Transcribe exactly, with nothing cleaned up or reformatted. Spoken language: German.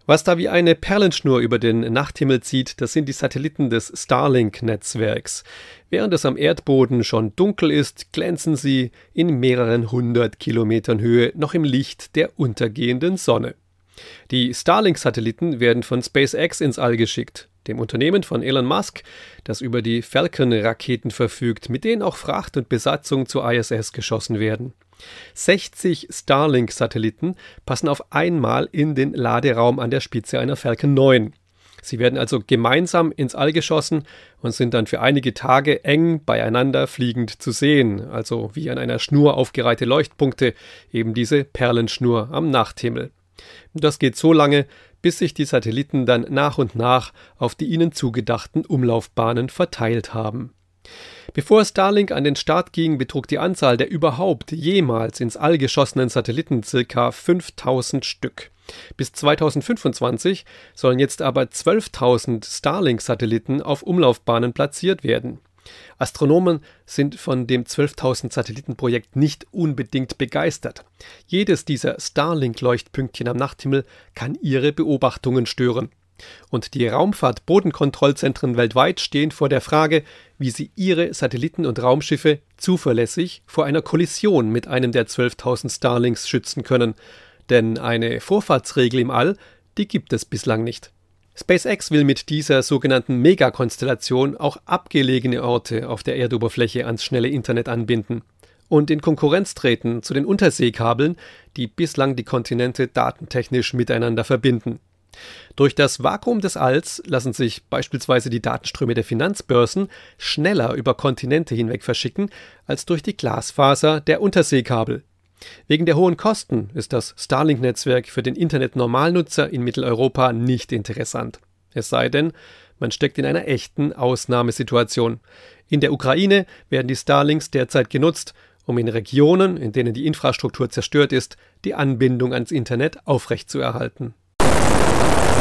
Was da wie eine Perlenschnur über den Nachthimmel zieht, das sind die Satelliten des Starlink-Netzwerks. Während es am Erdboden schon dunkel ist, glänzen sie in mehreren hundert Kilometern Höhe noch im Licht der untergehenden Sonne. Die Starlink-Satelliten werden von SpaceX ins All geschickt, dem Unternehmen von Elon Musk, das über die Falcon-Raketen verfügt, mit denen auch Fracht und Besatzung zur I S S geschossen werden. sechzig Starlink-Satelliten passen auf einmal in den Laderaum an der Spitze einer Falcon neun. Sie werden also gemeinsam ins All geschossen und sind dann für einige Tage eng beieinander fliegend zu sehen, also wie an einer Schnur aufgereihte Leuchtpunkte, eben diese Perlenschnur am Nachthimmel. Das geht so lange, bis sich die Satelliten dann nach und nach auf die ihnen zugedachten Umlaufbahnen verteilt haben. Bevor Starlink an den Start ging, betrug die Anzahl der überhaupt jemals ins All geschossenen Satelliten ca. fünftausend Stück. Bis zweitausendfünfundzwanzig sollen jetzt aber zwölftausend Starlink-Satelliten auf Umlaufbahnen platziert werden. Astronomen sind von dem zwölftausend-Satelliten-Projekt nicht unbedingt begeistert. Jedes dieser Starlink-Leuchtpünktchen am Nachthimmel kann ihre Beobachtungen stören. Und die Raumfahrt-Bodenkontrollzentren weltweit stehen vor der Frage, wie sie ihre Satelliten und Raumschiffe zuverlässig vor einer Kollision mit einem der zwölftausend Starlinks schützen können. Denn eine Vorfahrtsregel im All, die gibt es bislang nicht. SpaceX will mit dieser sogenannten Megakonstellation auch abgelegene Orte auf der Erdoberfläche ans schnelle Internet anbinden und in Konkurrenz treten zu den Unterseekabeln, die bislang die Kontinente datentechnisch miteinander verbinden. Durch das Vakuum des Alls lassen sich beispielsweise die Datenströme der Finanzbörsen schneller über Kontinente hinweg verschicken als durch die Glasfaser der Unterseekabel. Wegen der hohen Kosten ist das Starlink-Netzwerk für den Internet-Normalnutzer in Mitteleuropa nicht interessant. Es sei denn, man steckt in einer echten Ausnahmesituation. In der Ukraine werden die Starlinks derzeit genutzt, um in Regionen, in denen die Infrastruktur zerstört ist, die Anbindung ans Internet aufrechtzuerhalten.